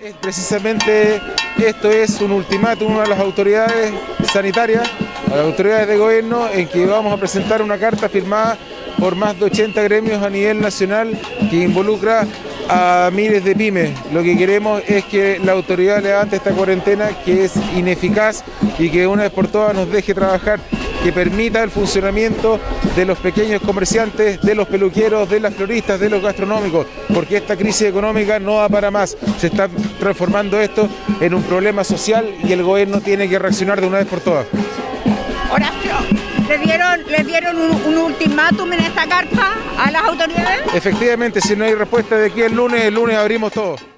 Precisamente esto es un ultimátum a las autoridades sanitarias, a las autoridades de gobierno, en que vamos a presentar una carta firmada por más de 80 gremios a nivel nacional que involucra a miles de pymes. Lo que queremos es que la autoridad levante esta cuarentena, que es ineficaz, y que una vez por todas nos deje trabajar, que permita el funcionamiento de los pequeños comerciantes, de los peluqueros, de las floristas, de los gastronómicos, porque esta crisis económica no va para más. Se está transformando esto en un problema social y el gobierno tiene que reaccionar de una vez por todas. Horacio, ¿les dieron un ultimátum en esta carta a las autoridades? Efectivamente, si no hay respuesta de aquí el lunes abrimos todo.